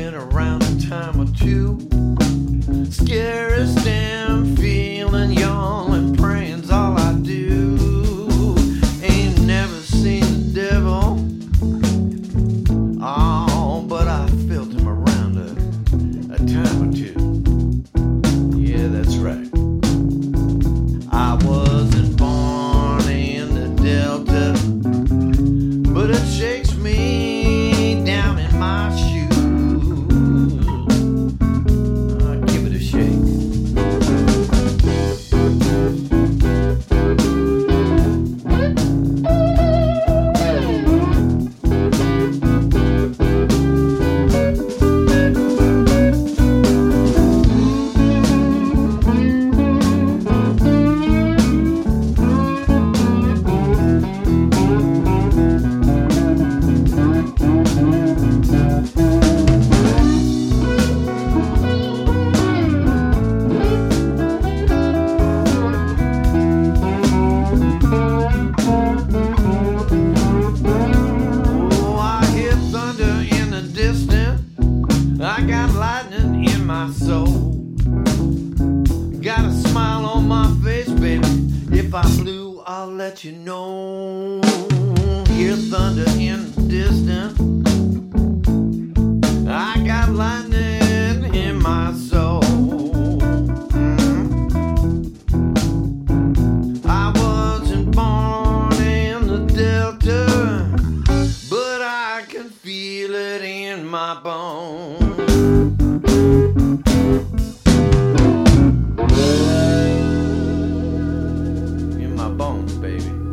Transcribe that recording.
been around a time or two. Scariest and feeling young and praying's all I do. Ain't never seen the devil, oh, but I felt him around a time or two. Yeah, that's right. I wasn't born in the Delta, but it shakes me down in my shoes. Give it a shake. I got lightning in my soul. Got a smile on my face, baby. If I flew, I'll let you know. Hear thunder in the distance. I got lightning in my soul. I wasn't born in the Delta, but I can feel it in my bones. In my bones, baby.